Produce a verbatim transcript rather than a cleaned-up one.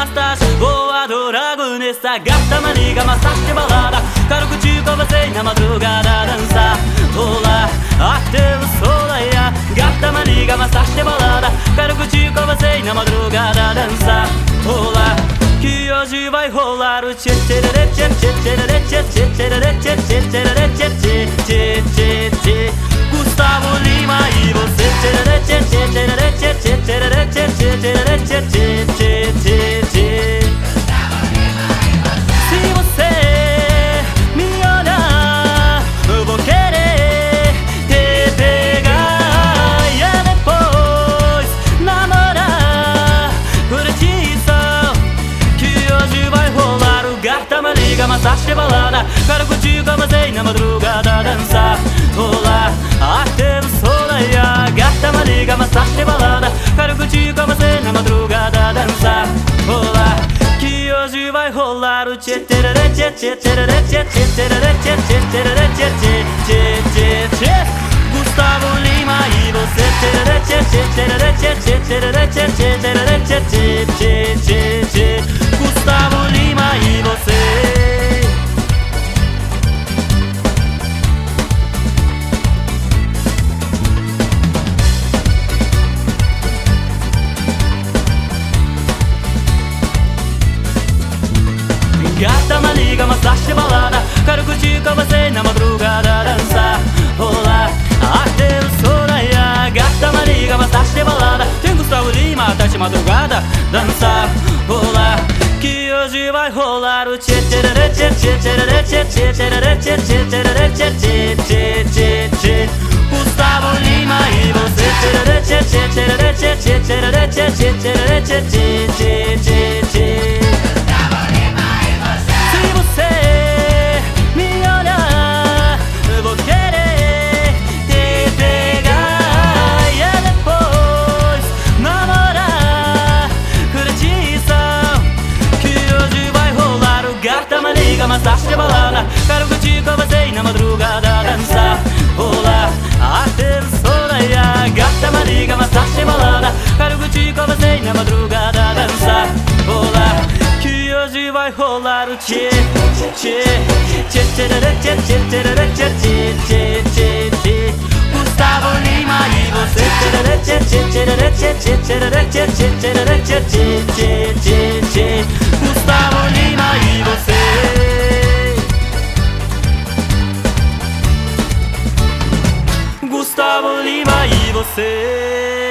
gostas, vou adorar nessa gata maniga, massagem de balada. Quero curtir com você na madrugada, dançar, rolar até o sol raiar. Gata maniga, massagem de balada. Quero curtir com você na madrugada, dançar, rolar. Que hoje vai rolar o tchê tchê tchê tchê tchê tchê tchê tchê tchê tchê tchê tchê tchê. Gustavo Lima e você tchê tchê tchê tchê tchê tchê tchê tchê tchê tchê tchê. Se você me olhar, eu vou querer te pegar e depois namorar, curtir só. Que hoje vai rolar o gata maniga, massagem de balada. Quero curtir com você na madrugada, dançar, rolar até o sol raiar. Gata maniga, massagem de balada. Quero curtir com você na madrugada, dançar, rolar. Que hoje vai rolar o tchê tchê tchê tchê tchê tchê tchê tchê tchê tchê tchê. Gustavo Lima e você tchê tchê tchê tchê tchê tchê tchê tchê tchê tchê. Gustavo Lima e você. Gata maniga, massagem de balada. Quero curtir com você na madrugada, dançar, rolar até o sol raiar. Gata maniga, massagem de balada. Tem Gustavo Lima até de madrugada, dançar, rolar. Que hoje vai rolar o tchê tchê tchê tchê tchê tchê tchê tchê tchê tchê tchê tchê. Gustavo Lima e você tchê tchê tchê tchê tchê tchê tchê tchê tchê tchê. Massagem de balada. Quero curtir com você na madrugada, dançar, rolar até o sol raiar. Gata maniga, massagem de balada. Quero curtir com você na madrugada, dançar, rolar. Que hoje vai rolar o tchê tchê tchê tchê tchê tchê tchê tchê tchê tchê. Gustavo Lima e você tchê tchê tchê tchê tchê tchê tchê tchê tchê tchê. Gustavo Lima e você. Gustavo Lima e você.